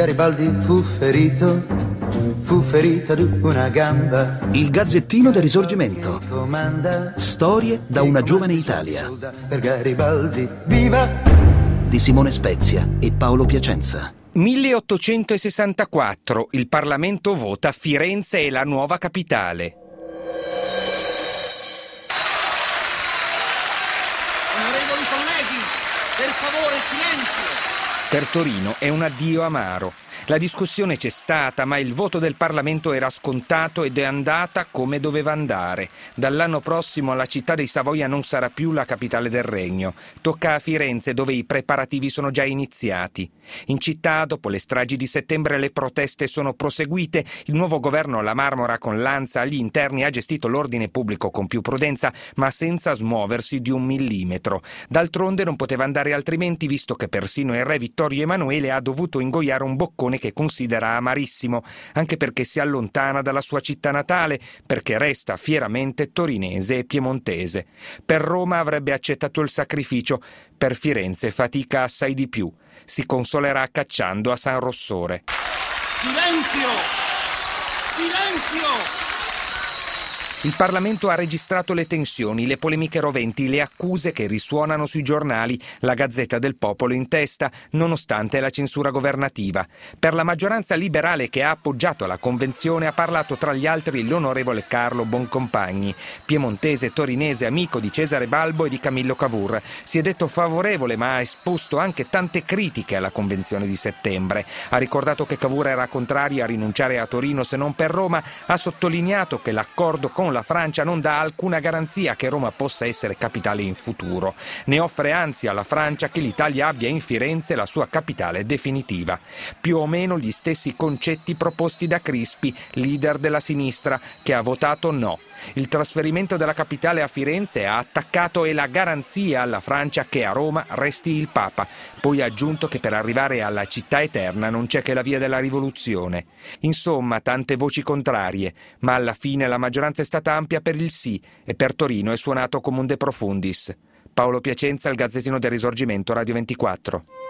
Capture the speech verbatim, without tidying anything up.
Garibaldi fu ferito, fu ferito ad una gamba. Il Gazzettino del Risorgimento. Storie da una giovane Italia. Per Garibaldi, viva! Di Simone Spezia e Paolo Piacenza. milleottocentosessantaquattro. Il Parlamento vota Firenze è la nuova capitale. Onorevoli colleghi, per favore silenzio! Per Torino è un addio amaro. La discussione c'è stata, ma il voto del Parlamento era scontato ed è andata come doveva andare. Dall'anno prossimo la città dei Savoia non sarà più la capitale del regno. Tocca a Firenze, dove i preparativi sono già iniziati. In città, dopo le stragi di settembre, le proteste sono proseguite. Il nuovo governo alla Marmora, con Lanza agli interni, ha gestito l'ordine pubblico con più prudenza, ma senza smuoversi di un millimetro. D'altronde non poteva andare altrimenti, visto che persino il re Vittorio Emanuele ha dovuto ingoiare un boccone che considera amarissimo, anche perché si allontana dalla sua città natale, perché resta fieramente torinese e piemontese. Per Roma avrebbe accettato il sacrificio, per Firenze fatica assai di più. Si consolerà cacciando a San Rossore. Silenzio! Silenzio! Il Parlamento ha registrato le tensioni, le polemiche roventi, le accuse che risuonano sui giornali, la Gazzetta del Popolo in testa, nonostante la censura governativa. Per la maggioranza liberale che ha appoggiato la convenzione ha parlato tra gli altri l'onorevole Carlo Boncompagni, piemontese, torinese, amico di Cesare Balbo e di Camillo Cavour. Si è detto favorevole, ma ha esposto anche tante critiche alla convenzione di settembre. Ha ricordato che Cavour era contrario a rinunciare a Torino se non per Roma, ha sottolineato che l'accordo con la Francia non dà alcuna garanzia che Roma possa essere capitale in futuro. Ne offre anzi alla Francia che l'Italia abbia in Firenze la sua capitale definitiva. Più o meno gli stessi concetti proposti da Crispi, leader della sinistra, che ha votato no. Il trasferimento della capitale a Firenze ha attaccato e la garanzia alla Francia che a Roma resti il Papa. Poi ha aggiunto che per arrivare alla città eterna non c'è che la via della rivoluzione. Insomma, tante voci contrarie, ma alla fine la maggioranza è stata ampia per il sì e per Torino è suonato come un de profundis. Paolo Piacenza, il Gazzettino del Risorgimento, Radio ventiquattro.